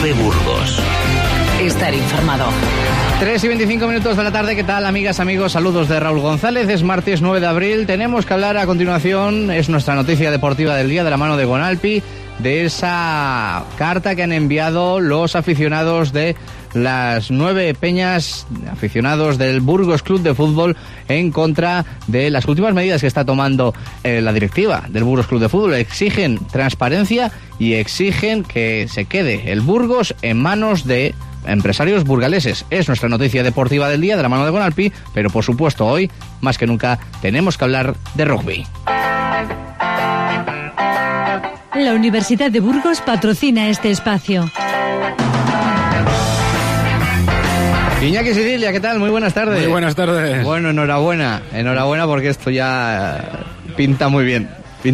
Cope Burgos. Estar informado. 3:25 de la tarde, ¿qué tal, amigas, amigos? Saludos de Raúl González, es martes 9 de abril, tenemos que hablar a continuación, es nuestra noticia deportiva del día, de la mano de Gonalpi, de esa carta que han enviado los aficionados de las 9 peñas, aficionados del Burgos Club de Fútbol, en contra de las últimas medidas que está tomando la directiva del Burgos Club de Fútbol. Exigen transparencia y exigen que se quede el Burgos en manos de empresarios burgaleses. Es nuestra noticia deportiva del día, de la mano de Gonalpi, pero por supuesto hoy, más que nunca, tenemos que hablar de rugby. La Universidad de Burgos patrocina este espacio. Iñaki Sidilia, ¿qué tal? Muy buenas tardes. Muy buenas tardes. Bueno, enhorabuena porque esto ya pinta muy bien.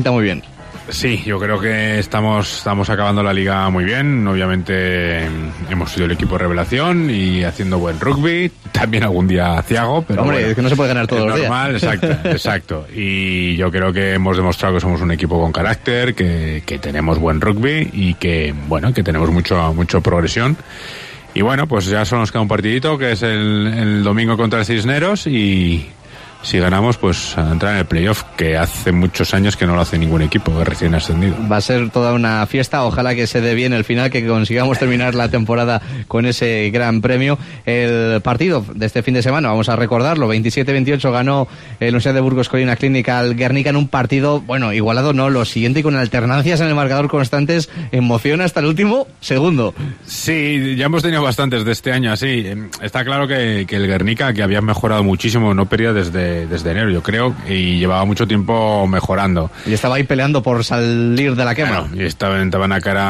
Sí, yo creo que estamos acabando la liga muy bien. Obviamente hemos sido el equipo revelación y haciendo buen rugby. También algún día aciago, pero hombre, bueno, es que no se puede ganar todos los días. Normal, exacto. Y yo creo que hemos demostrado que somos un equipo con carácter, que tenemos buen rugby y que tenemos mucho progresión. Y bueno, pues ya solo nos queda un partidito, que es el domingo contra el Cisneros, y si ganamos, pues a entrar en el playoff, que hace muchos años que no lo hace ningún equipo recién ascendido. Va a ser toda una fiesta, ojalá que se dé bien el final, que consigamos terminar la temporada con ese gran premio. El partido de este fin de semana, vamos a recordarlo, 27-28 ganó el Universidad de Burgos Colina Clínica al Guernica en un partido, bueno, igualado no, lo siguiente, y con alternancias en el marcador constantes, emoción hasta el último segundo. Sí, ya hemos tenido bastantes de este año así. Está claro que el Guernica, que había mejorado muchísimo, no perdía desde enero, yo creo, y llevaba mucho tiempo mejorando. Y estaba ahí peleando por salir de la quema. Bueno, y estaban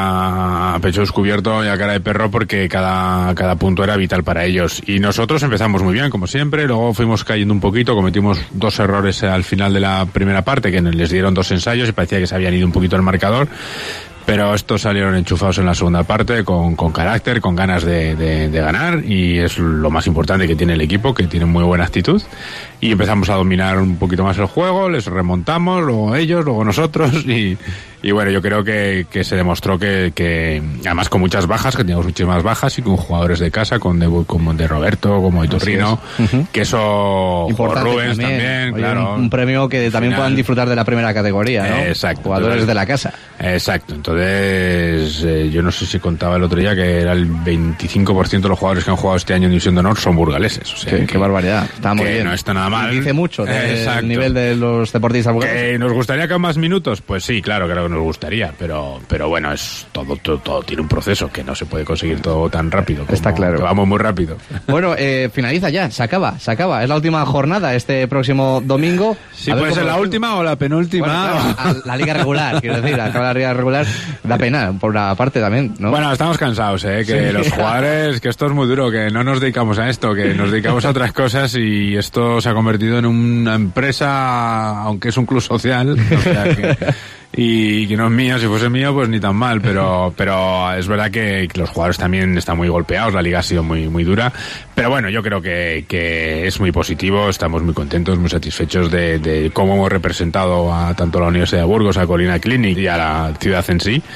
a pecho descubierto y a cara de perro, porque cada punto era vital para ellos. Y nosotros empezamos muy bien, como siempre, luego fuimos cayendo un poquito, cometimos 2 errores al final de la primera parte, que les dieron 2 ensayos y parecía que se habían ido un poquito el marcador. Pero estos salieron enchufados en la segunda parte, con carácter, con ganas de ganar, y es lo más importante que tiene el equipo, que tiene muy buena actitud. Y empezamos a dominar un poquito más el juego, les remontamos, luego ellos, luego nosotros, y bueno, yo creo que se demostró que además con muchas bajas, que teníamos muchísimas bajas, y con jugadores de casa, como de Roberto, como Iturrino, que eso, por Rubens también, oye, claro. Un premio que también final puedan disfrutar de la primera categoría, ¿no? Exacto. Jugadores de la casa. Exacto, entonces yo no sé si contaba el otro día que era el 25% de los jugadores que han jugado este año en División de Honor son burgaleses. O sea, qué barbaridad, está muy bien. No está nada mal. Y dice mucho del nivel de los deportistas burgaleses. ¿Que nos gustaría que más minutos? Pues sí, claro que nos gustaría, pero bueno, es todo tiene un proceso, que no se puede conseguir todo tan rápido. Está claro. Vamos muy rápido. Bueno, finaliza ya, se acaba. Es la última jornada este próximo domingo. Sí, puede ser la última o la penúltima. Bueno, claro, la liga regular, quiero decir, acaba la liga regular, da pena, por una parte también, ¿no? Bueno, estamos cansados, que sí. Los jugadores, que esto es muy duro, que no nos dedicamos a esto, que nos dedicamos a otras cosas, y esto se ha convertido en una empresa, aunque es un club social, o sea y que no es mío. Si fuese mío, pues ni tan mal, pero es verdad que los jugadores también están muy golpeados, la liga ha sido muy dura, pero bueno, yo creo que es muy positivo, estamos muy contentos, muy satisfechos de cómo hemos representado a tanto a la Universidad de Burgos, a Colina Clinic y a la ciudad en sí.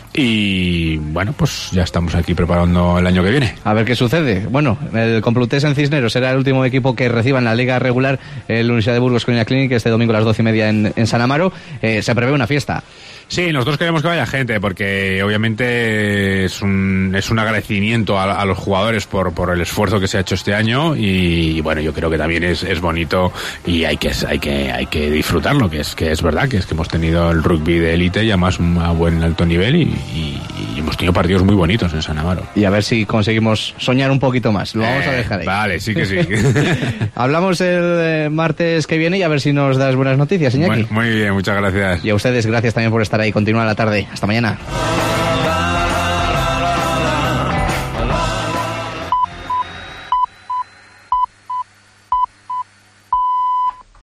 Y bueno, pues ya estamos aquí preparando el año que viene. A ver qué sucede. Bueno, el Complutense en Cisneros será el último equipo que reciba en la liga regular el Universidad de Burgos Colina Clinic este domingo a las 12:30 en San Amaro. Se prevé una fiesta. Sí, nosotros queremos que vaya gente, porque obviamente es un agradecimiento a los jugadores por el esfuerzo que se ha hecho este año, y bueno, yo creo que también es bonito, y hay que disfrutarlo, que es verdad, que hemos tenido el rugby de élite y además a buen alto nivel, y hemos tenido partidos muy bonitos en San Amaro. Y a ver si conseguimos soñar un poquito más, lo vamos a dejar ahí. Vale, sí que sí. Hablamos el martes que viene y a ver si nos das buenas noticias, Iñaki. Muy bien, muchas gracias. Y a ustedes, gracias también por estar ahí. Continúa la tarde. Hasta mañana.